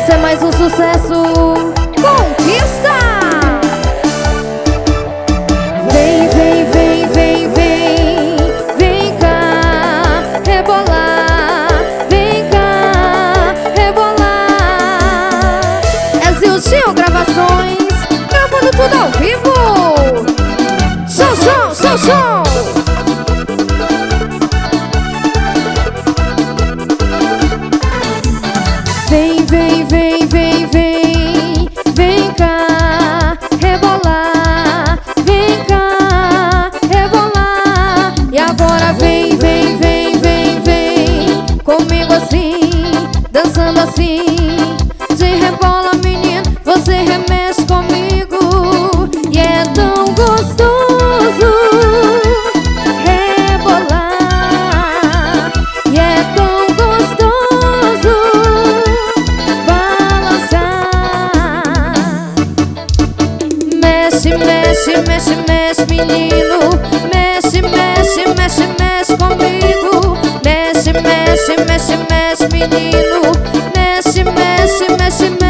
ser mais um sucesso. Conquista! Vem, vem, vem, vem, vem, vem cá, rebolar. Vem cá, rebolar. É Zildinho Gravações, gravando tudo ao vivo. Som, som, som, som. Vem, vem, vem, vem, vem, vem cá, rebolar. Vem cá, rebolar. E agora vem, vem, vem, vem, vem comigo assim, dançando assim. De rebola, menino, você remexe comigo. E é tão gostoso rebolar. E é tão gostoso balançar. Mexe, mexe, mexe, mexe, menino. Mexe, mexe, mexe, mexe comigo. Mexe, mexe, mexe, mexe, menino. Mexe, mexe, mexe,